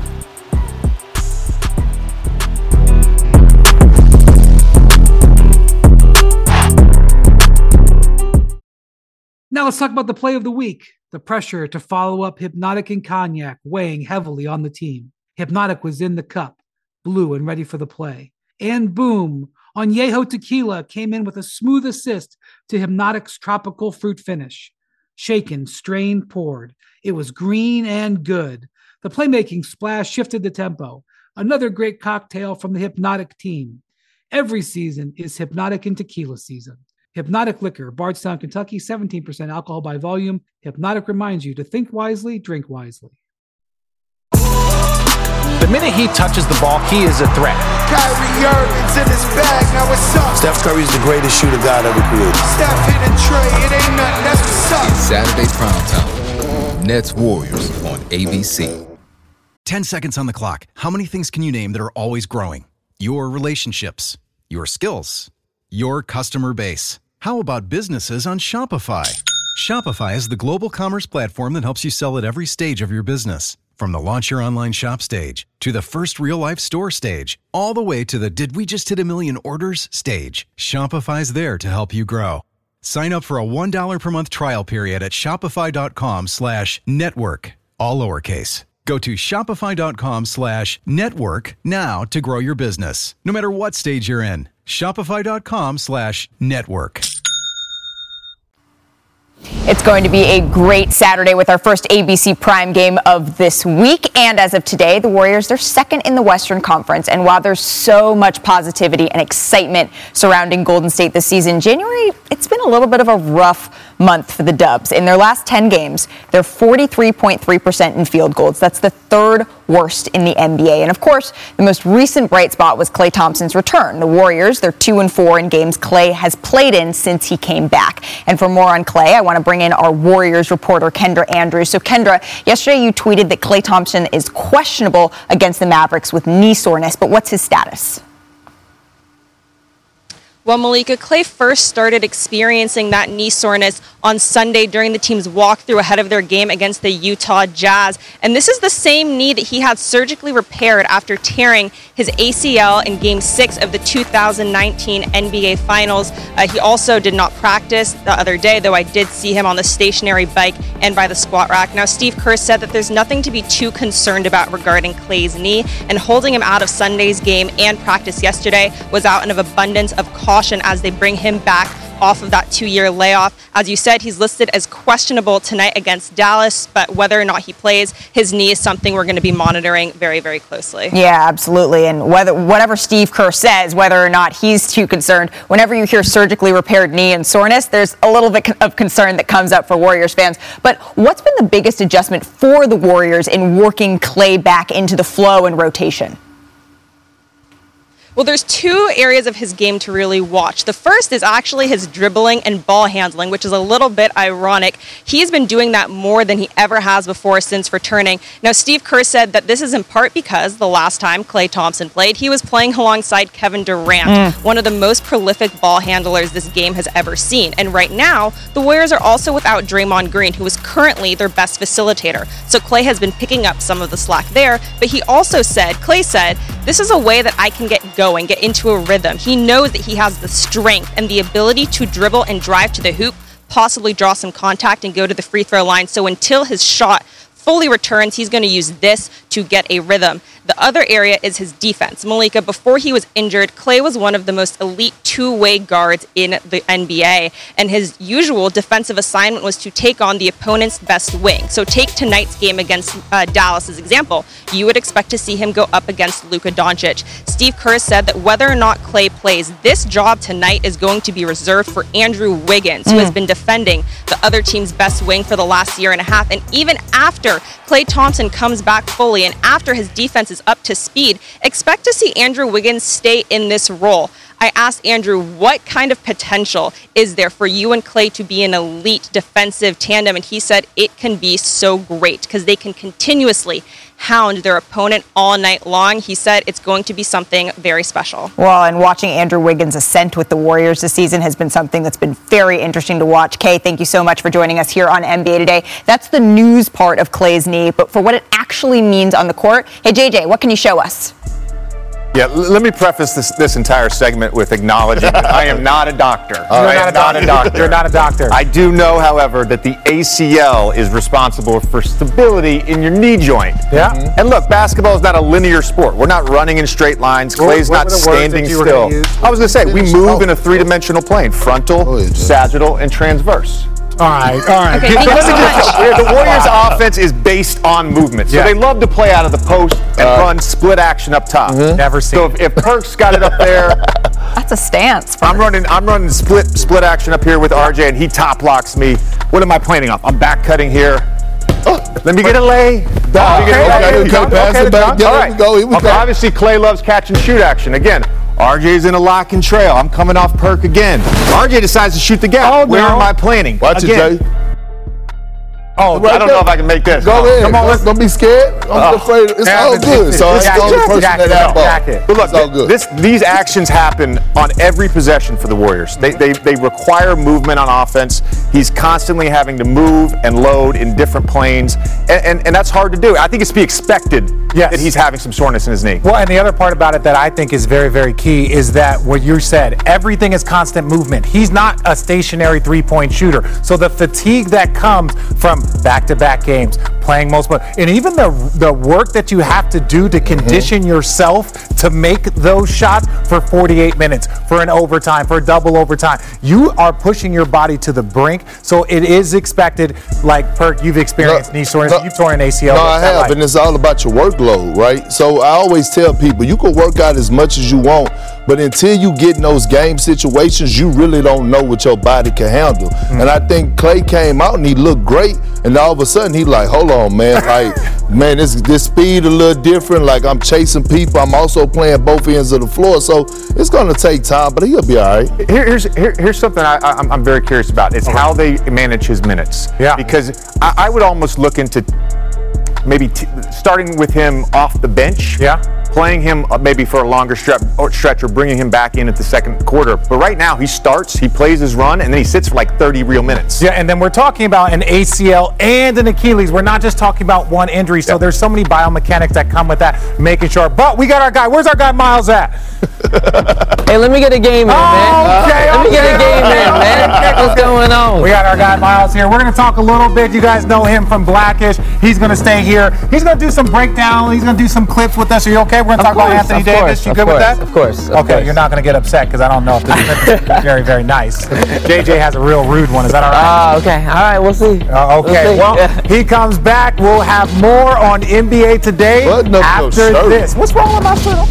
Now let's talk about the play of the week. The pressure to follow up Hypnotic and Cognac weighing heavily on the team. Hypnotic was in the cup, blue and ready for the play. And boom, Añejo Tequila came in with a smooth assist to Hypnotic's tropical fruit finish. Shaken, strained, poured. It was green and good. The playmaking splash shifted the tempo. Another great cocktail from the Hypnotic team. Every season is Hypnotic and Tequila season. Hypnotic Liquor, Bardstown, Kentucky, seventeen percent alcohol by volume. Hypnotic reminds you to think wisely, drink wisely. The minute he touches the ball, he is a threat. Kyrie Irving's in his bag, now what's up? Steph Curry is the greatest shooter God ever created. Steph hit a tray, it ain't nothing, that's what's up. It's Saturday prime time. Nets Warriors on A B C. ten seconds on the clock. How many things can you name that are always growing? Your relationships, your skills, your customer base. How about businesses on Shopify? Shopify is the global commerce platform that helps you sell at every stage of your business. From the launch your online shop stage, to the first real-life store stage, all the way to the did we just hit a million orders stage, Shopify's there to help you grow. Sign up for a one dollar per month trial period at shopify.com slash network, all lowercase. Go to shopify.com slash network now to grow your business, no matter what stage you're in. Shopify.com slash network. It's going to be a great Saturday with our first A B C Prime game of this week. And as of today, the Warriors, they're second in the Western Conference. And while there's so much positivity and excitement surrounding Golden State this season, January, it's been a little bit of a rough month for the Dubs. In their last ten games, they're forty-three point three percent in field goals. That's the third worst in the N B A. And of course, the most recent bright spot was Klay Thompson's return. The Warriors, they're two and four in games Klay has played in since he came back. And for more on Klay, I want to bring in our Warriors reporter, Kendra Andrews. So Kendra, yesterday you tweeted that Klay Thompson is questionable against the Mavericks with knee soreness, but what's his status? Well, Malika, Klay first started experiencing that knee soreness on Sunday during the team's walkthrough ahead of their game against the Utah Jazz. And this is the same knee that he had surgically repaired after tearing his A C L in Game six of the two thousand nineteen N B A Finals. Uh, he also did not practice the other day, though I did see him on the stationary bike and by the squat rack. Now, Steve Kerr said that there's nothing to be too concerned about regarding Klay's knee, and holding him out of Sunday's game and practice yesterday was out of abundance of caution as they bring him back off of that two-year layoff. As you said, he's listed as questionable tonight against Dallas, but whether or not he plays, his knee is something we're going to be monitoring very, very closely. Yeah, absolutely. And whether whatever Steve Kerr says, whether or not he's too concerned, whenever you hear surgically repaired knee and soreness, there's a little bit of concern that comes up for Warriors fans. But what's been the biggest adjustment for the Warriors in working Klay back into the flow and rotation? Well, there's two areas of his game to really watch. The first is actually his dribbling and ball handling, which is a little bit ironic. He's been doing that more than he ever has before since returning. Now, Steve Kerr said that this is in part because the last time Klay Thompson played, he was playing alongside Kevin Durant, mm. one of the most prolific ball handlers this game has ever seen. And right now, the Warriors are also without Draymond Green, who is currently their best facilitator. So Klay has been picking up some of the slack there, but he also said, Klay said, this is a way that I can get going. And get into a rhythm. He knows that he has the strength and the ability to dribble and drive to the hoop, possibly draw some contact and go to the free throw line. So until his shot fully returns, he's going to use this to get a rhythm. The other area is his defense. Malika, before he was injured, Klay was one of the most elite two-way guards in the N B A, and his usual defensive assignment was to take on the opponent's best wing. So take tonight's game against uh, Dallas as example. You would expect to see him go up against Luka Doncic. Steve Kerr said that whether or not Klay plays, this job tonight is going to be reserved for Andrew Wiggins, mm. who has been defending the other team's best wing for the last year and a half. And even after Klay Thompson comes back fully and after his defense is up to speed, expect to see Andrew Wiggins stay in this role. I asked Andrew, what kind of potential is there for you and Klay to be an elite defensive tandem? And he said it can be so great because they can continuously hound their opponent all night long. He said it's going to be something very special. Well, and watching Andrew Wiggins' ascent with the Warriors this season has been something that's been very interesting to watch. Kay, thank you so much for joining us here on N B A Today. That's the news part of Klay's knee, but for what it actually means on the court, hey, J J, what can you show us? Yeah, l- let me preface this, this entire segment with acknowledging that I am not a doctor. You're I not am a not doctor. a doctor. You're not a doctor. I do know, however, that the A C L is responsible for stability in your knee joint. Yeah. Mm-hmm. And look, basketball is not a linear sport. We're not running in straight lines. Klay's what not were the words standing that you were still. gonna use? I was going to say, we move in a three-dimensional plane, frontal, sagittal, and transverse. All right, all right. Okay, thank you so much. The Warriors' offense is based on movement. So Yeah. they love to play out of the post and run split action up top. Never seen So it. if, if Perk's got it up there, That's a stance. I'm running I'm running split split action up here with R J, and he top locks me. What am I planning off? I'm back cutting here. Oh, let me get a lay. Oh, Let me get okay, a lay. okay, Dunk, pass okay, it back. dunk. Get All it, right. we go, here we Okay, go. obviously, Klay loves catch and shoot action. Again, R J's in a lock and trail. I'm coming off Perk again. R J decides to shoot the gap. Oh, Where no. am I planning? Watch again. it, Jay. Oh, Right I don't there. know if I can make this. Go Oh, ahead. Come on, don't, let's don't be scared. I'm Oh. afraid. It's Yeah, all it's- good. it's- So it's it's the only jacket, person jacket, that has ball. jacket. But look, It's all good. this, these actions happen on every possession for the Warriors. They, they, they require movement on offense. He's constantly having to move and load in different planes, and, and, and that's hard to do. I think it's to be expected Yes. that he's having some soreness in his knee. Well, and the other part about it that I think is very, very key is that what you said, everything is constant movement. He's not a stationary three-point shooter. So the fatigue that comes from back-to-back games, playing most, and even the the work that you have to do to condition mm-hmm. yourself to make those shots for forty-eight minutes, for an overtime, for a double overtime. You are pushing your body to the brink, so it is expected. Like Perk, you've experienced no, knee soreness, no, you've torn an A C L. No, I have, like? And it's all about your workload, right? So I always tell people, you can work out as much as you want, but until you get in those game situations, you really don't know what your body can handle. Mm-hmm. And I think Clay came out and he looked great, and all of a sudden he like, hold on, man, like, man, this this speed a little different. Like I'm chasing people, I'm also playing both ends of the floor, so it's going to take time, but he'll be all right. Here, here's here, here's something I, I'm, I'm very curious about. It's how they manage his minutes. Yeah. Because I, I would almost look into maybe t- starting with him off the bench. Yeah. Playing him maybe for a longer stretch or, stretch or bringing him back in at the second quarter. But right now he starts, he plays his run, and then he sits for like thirty real minutes. Yeah, and then we're talking about an A C L and an Achilles. We're not just talking about one injury. So yeah. there's so many biomechanics that come with that, making sure. But we got our guy. Where's our guy Miles at? Hey, let me get a game in, man. Okay, let okay, me get a game okay, in, man. Okay, What's going on? We got our guy Miles here. We're going to talk a little bit. You guys know him from Blackish. He's going to stay here. He's going to do some breakdown. He's going to do some clips with us. Are you okay? We're going to talk course, about Anthony of Davis. Course, you good course, with that? Of course. Of okay, course. You're not going to get upset because I don't know if this clip is very, very nice. J J has a real rude one. Is that all right? Ah, uh, okay. All right, we'll see. Uh, okay, we'll see. well, yeah. he comes back. We'll have more on N B A Today no, after no this. What's wrong with my shirt?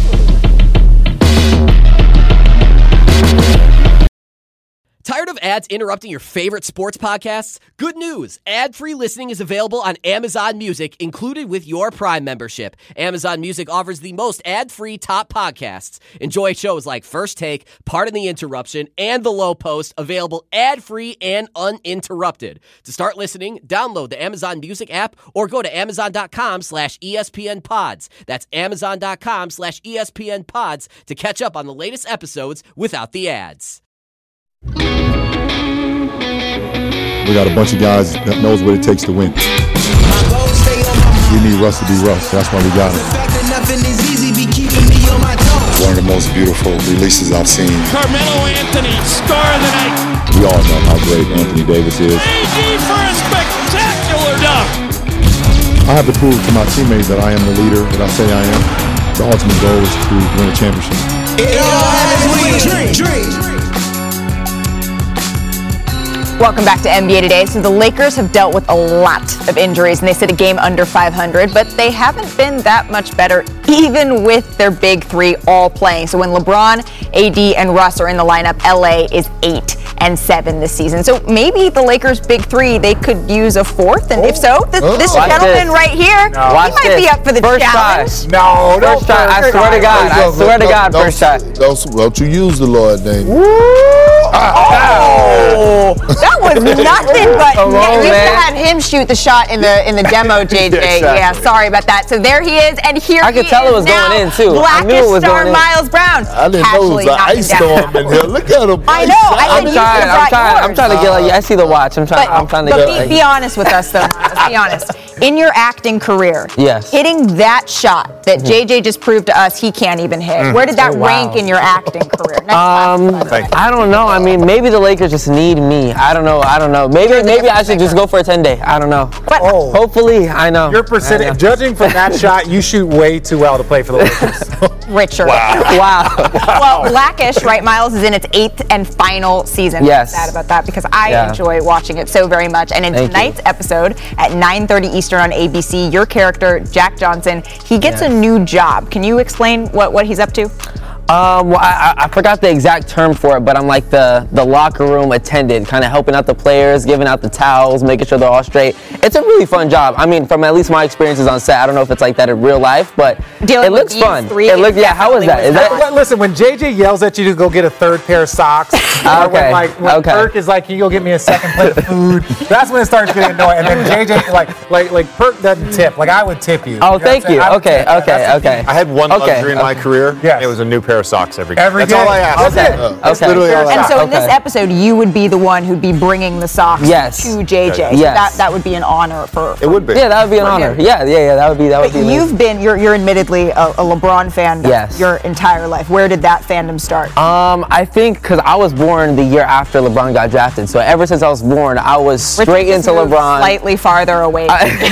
Tired of ads interrupting your favorite sports podcasts? Good news! Ad-free listening is available on Amazon Music, included with your Prime membership. Amazon Music offers the most ad-free top podcasts. Enjoy shows like First Take, Pardon the Interruption, and The Low Post, available ad-free and uninterrupted. To start listening, download the Amazon Music app or go to amazon.com slash ESPN pods. That's amazon.com slash ESPN pods to catch up on the latest episodes without the ads. We got a bunch of guys that knows what it takes to win. We need Russ to be Russ. That's why we got him. One of the most beautiful releases I've seen. Carmelo Anthony, star of the night. We all know how great Anthony Davis is. A D for a spectacular dunk. I have to prove to my teammates that I am the leader that I say I am. The ultimate goal is to win a championship. It all happens when you dream. dream. Welcome back to N B A Today. So the Lakers have dealt with a lot of injuries, and they sit a game under five hundred, but they haven't been that much better, even with their big three all playing. So when LeBron, A D, and Russ are in the lineup, L A is eight and seven this season. So maybe the Lakers' big three, they could use a fourth, and oh. if so, th- oh. this Watch gentleman this. right here, no. he Watch might this. be up for the first challenge. Try. No, no, first try. I swear to God. I swear to God, don't, first try. Don't, don't you use the Lord name. Oh, that was nothing but on, yeah, you man. had him shoot the shot in the in the demo, J J. Exactly. Yeah, sorry about that. So there he is, and here I could he tell is it was now, going in too. I knew Blackish it was star going in. Miles Brown. I didn't know it was an ice storm in here. Look at him. I know. I I'm think trying. I'm trying. I'm trying to get like. I see the watch. I'm trying. But, I'm trying to but get. be, like, be honest with us, though. Miles, be honest. In your acting career, yes. hitting that shot that mm-hmm. J J just proved to us he can't even hit. Mm. Where did that oh, wow. rank in your acting career? Next um, I don't know. I mean, maybe the Lakers just need me. I don't know. I don't know. Maybe maybe I should just go for a ten day. I don't know. But oh. Hopefully, I know. Your percentage, judging from that shot, you shoot way too well to play for the Lakers. Richard. Wow. wow. Well, Blackish, right, Miles, is in its eighth and final season. Yes. I'm sad about that because I yeah. enjoy watching it so very much. And in Thank tonight's you. episode at nine thirty Eastern on A B C, your character, Jack Johnson, he gets yes. a new job. Can you explain what, what he's up to? Um, well, I, I forgot the exact term for it, but I'm like the, the locker room attendant, kind of helping out the players, giving out the towels, making sure they're all straight. It's a really fun job. I mean, from at least my experiences on set, I don't know if it's like that in real life, but Dealing it looks with fun. Three it looks, yeah, how is that? Is that? But listen, when J J yells at you to go get a third pair of socks, or okay. when like when okay. Perk is like, "Can you go get me a second plate of food?" That's when it starts getting annoying. And then J J like like like Perk doesn't tip. Like I would tip you. Oh, you know thank you. Okay, okay, That's okay. I had one okay. luxury in my okay. career. Yes. It was a new pair pair of socks every game. Every That's game. all I ask. That's Okay. it. Uh, That's Okay. literally all I And ask. so in this Okay. episode, you would be the one who'd be bringing the socks Yes. to J J. So Yes. that, that would be an honor for. It would be. Yeah, that would be an For honor. him. Yeah, yeah, yeah. That would be that would But be. amazing. you've been, you're, you're admittedly a, a LeBron fan Yes. your entire life. Where did that fandom start? Um, I think because I was born the year after LeBron got drafted, so ever since I was born, I was straight Richard just into moved LeBron. Slightly farther away.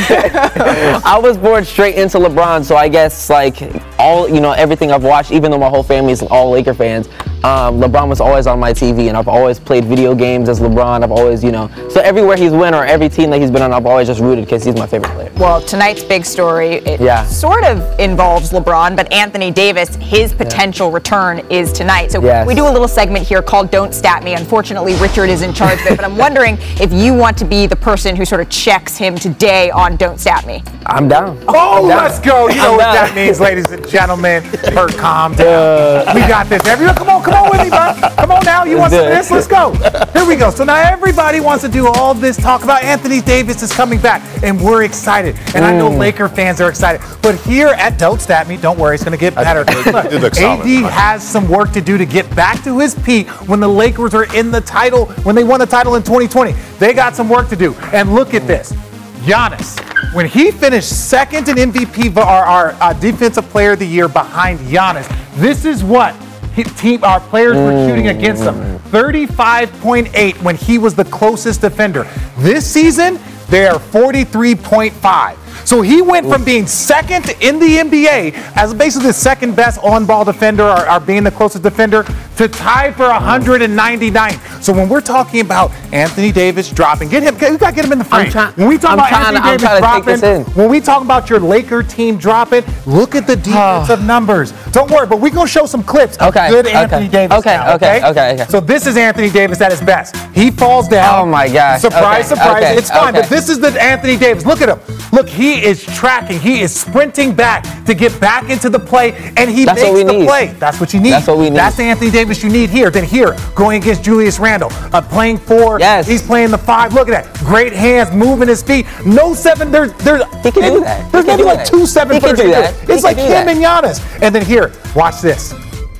I was born straight into LeBron, so I guess like all you know, everything I've watched, even though my whole family is all Laker fans, um, LeBron was always on my T V, and I've always played video games as LeBron. I've always, you know, so everywhere he's went or every team that he's been on, I've always just rooted because he's my favorite player. Well, tonight's big story, it Yeah. sort of involves LeBron, but Anthony Davis, his potential return is tonight. So Yes. we do a little segment here called Don't Stat Me. Unfortunately, Richard is in charge of it, but I'm wondering if you want to be the person who sort of checks him today on Don't Stat Me. I'm down. Oh, I'm down. let's go. You know I'm what down. that means, ladies and gentlemen. Kurt, calm down. We got this. Everyone, come on, come on with me, bro. Come on now. You want some of this? Let's go. Here we go. So now everybody wants to do all this talk about Anthony Davis is coming back, and we're excited. And I know Mm. Laker fans are excited. But here at Don't Stat Me, don't worry, it's going to get better. It looks A D solid. has some work to do to get back to his peak when the Lakers are in the title, when they won the title in twenty twenty. They got some work to do. And look at this. Giannis, when he finished second in M V P, our, our uh, Defensive Player of the Year behind Giannis, this is what his team, our players were shooting against him. thirty-five point eight when he was the closest defender. This season, they are forty-three point five. So he went from being second in the N B A as basically the second best on-ball defender or, or being the closest defender to tie for one hundred ninety-nine. So when we're talking about Anthony Davis dropping, get him, we gotta get him in the frame. I'm try- when we talk I'm about trying Anthony to- I'm Davis trying to take dropping, this when we talk about your Laker team dropping, look at the defensive numbers. Don't worry, but we're gonna show some clips of Okay, good okay, Anthony Davis. okay, now, okay, okay, okay. So this is Anthony Davis at his best. He falls down. Oh my gosh. Surprise, Okay, surprise. okay, It's fine, okay. but this is the Anthony Davis. Look at him. Look, he is tracking. He is sprinting back to get back into the play, and he That's what makes we the need. play. That's what you need. That's what we need. That's the Anthony Davis you need here. Then here, going against Julius Randle, uh, playing four. Yes. He's playing the five. Look at that. Great hands, moving his feet. No seven. There's, there's. He can do that. He There's can maybe do like that. two seven He can footers. do that. It's He can like do him that. and Giannis. And then here, watch this.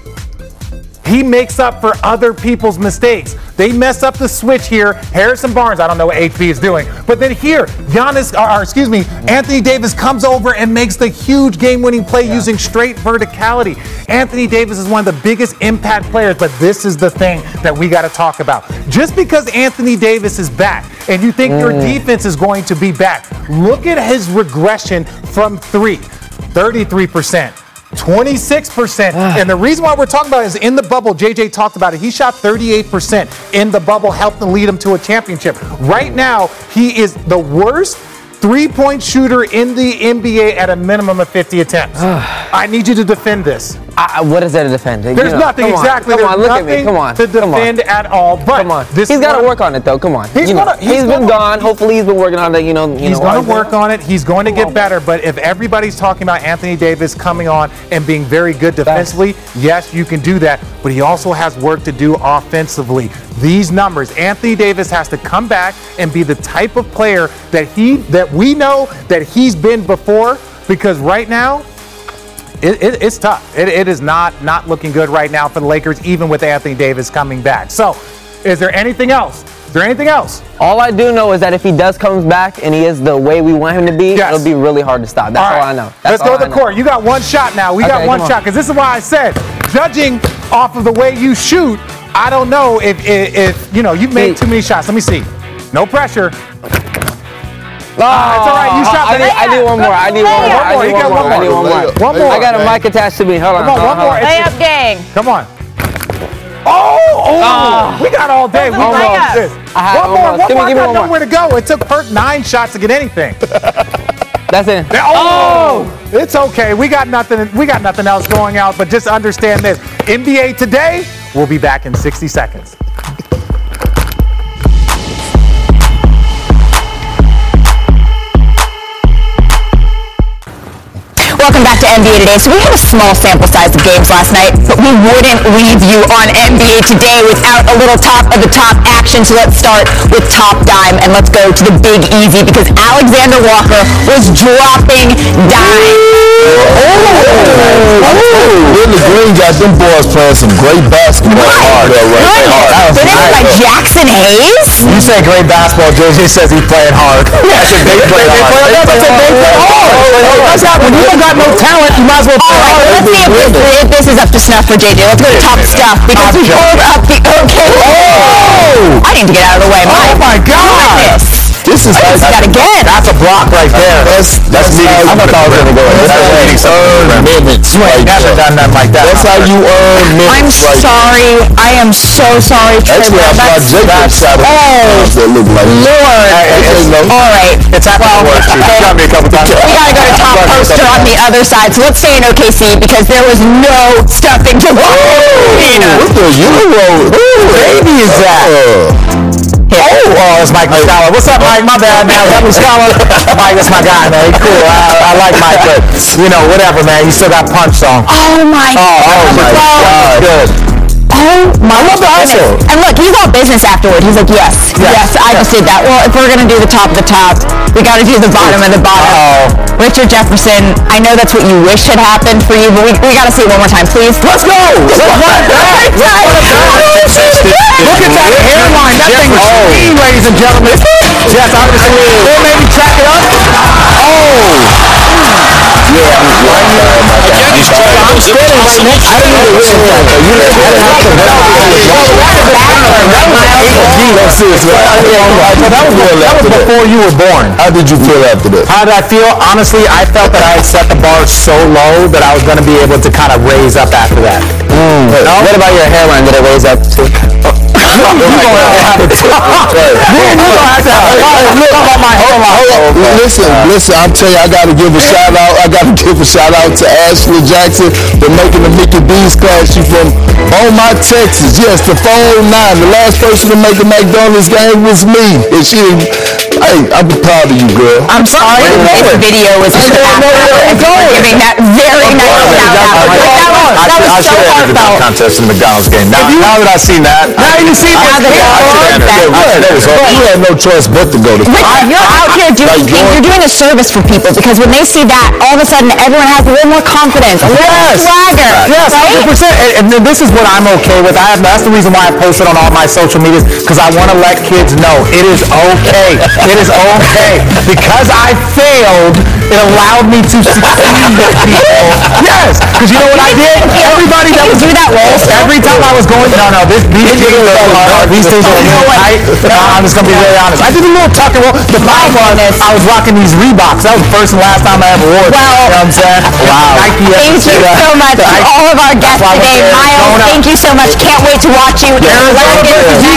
He makes up for other people's mistakes. They mess up the switch here. Harrison Barnes, I don't know what H P is doing. But then here, Giannis, or, or excuse me, Anthony Davis comes over and makes the huge game-winning play yeah. using straight verticality. Anthony Davis is one of the biggest impact players, but this is the thing that we got to talk about. Just because Anthony Davis is back and you think mm. your defense is going to be back, look at his regression from three, thirty-three percent. twenty-six percent. And the reason why we're talking about it is in the bubble, J J talked about it. He shot thirty-eight percent in the bubble, helped to lead him to a championship. Right now, he is the worst three-point shooter in the N B A at a minimum of fifty attempts. I need you to defend this. I, what is there to defend? There's you know, nothing, come on, exactly. Come on, There's look at nothing me. Come on. to defend come on. at all. But come on. This he's got to one, work on it, though. Come on. He's, you gonna, know, he's, he's gonna, been gone. Hopefully, he's been working on it. You know, you he's know, going to work on it. He's going to get better. But if everybody's talking about Anthony Davis coming on and being very good defensively, yes, you can do that. But he also has work to do offensively. These numbers, Anthony Davis has to come back and be the type of player that he that we know that he's been before. Because right now, It, it, it's tough. It, it is not not looking good right now for the Lakers, even with Anthony Davis coming back. So, is there anything else? Is there anything else? All I do know is that if he does come back and he is the way we want him to be, yes. it'll be really hard to stop. That's all, right. all I know. That's Let's go to the court. You got one shot now. We okay, got one on. shot because this is why I said, judging off of the way you shoot, I don't know if if, if you know you've made too many shots. Let me see. No pressure. Oh, uh, it's all right. You shot I need, I need one more. I need one more. One more. I need one more. I need one more. One more. I got a mic attached to me. Hold on. Come on, one more. Layup gang. Come on. Oh, oh, uh, we got all day. We almost. This. I one more. One more. Me, I got nowhere to go. It took Perk nine shots to get anything. That's it. Oh, oh, it's okay. We got nothing. We got nothing else going out. But just understand this: N B A Today. We'll be back in sixty seconds. Welcome back to N B A Today. So we had a small sample size of games last night, but we wouldn't leave you on N B A Today without a little top of the top action. So let's start with Top Dime and let's go to the Big Easy because Alexander Walker was dropping dimes. Oh. Whitley Green got them boys playing some great basketball. Hard, right? Hard. Did it like Jackson Hayes? You say great basketball, J J says he's playing hard. Yeah, they play hard. They play hard. That's not, when you don't got no talent, you might as well play hard. Let's see if this, if this is up to snuff for J J. Let's go to top stuff because we pulled up the okay. Oh! I need to get out of the way. Oh my God! This is oh, that again. That's a block right there. That's that's, that's how I thought I was gonna go. That's how you earn minutes. You ain't never done that like that. That's how you earn minutes. I'm sorry. I am so sorry. Actually, I thought Jacob shot it. Oh, that looked like Lord. All right. It's happened worse. You got me a couple times. We gotta go to top poster on the other side. So let's stay in O K C because there was no stuffing to watch. What the Euro? Who baby is that? Oh, oh, it's Mike Muscala. What's up, Mike? My bad, man. That Muscala. Mike, that's my guy, man. He's cool. I, I like Mike, but, you know, whatever, man. He still got punch on. Oh, my oh, God. Oh, my God. Good. Oh, my goodness. And look, he's all business afterward. He's like, yes, yes, yes I just did that. Well, if we're going to do the top of the top, we got to do the bottom of the bottom. Uh-oh. Richard Jefferson, I know that's what you wish had happened for you, but we, we got to see it one more time, please. Let's go! Let's run back! Look at that hairline. That thing was clean, ladies and gentlemen. Yes, obviously. Or maybe track it up. Oh! Yeah, I'm steady right next to you. I didn't even realize that. You didn't have to That was before you were born. How did you feel after that? How did I feel? Honestly, I felt that I had set the bar so low that I was going to be able to kind of raise up after that. Mm. No? What about your hairline? Did it raise up too? You're going to have to about my hairline. Listen, listen, I'm telling you, I got to give a shout out. I got to give a shout out to Ashley Jackson for making the Mickey D's class. She from Beaumont, Texas. Yes, the four oh nine. The last person to make a McDonald's game was me. And she, hey, I'm proud of you, girl. I'm sorry this video was in the background for giving that very nice shout out. That was so heartfelt. Contest in the McDonald's game. Now, now that I've seen that, now you see this. You had no choice but to go to. Richard, you're out here doing you're doing a service for people because when they see that, all of a sudden everyone has a little more confidence, a little yes. swagger. Yes, one hundred percent. And, and this is what I'm okay with. I have, that's the reason why I posted on all my social medias because I want to let kids know it is okay. It is okay. Because I failed, it allowed me to succeed with people. Yes, because you know what I did? Everybody that was do that role. Every time I was going, no, no, this, these things are these things are really tight. I'm just gonna be very honest. I did a little tuck and roll. The bottom one, I was rocking these Reeboks. That was the first and last time I ever wore them. Well, you know what I'm saying? Wow. Nike thank you so much to all of our guests today. Miles, thank you so much. Can't wait to watch you. Yeah.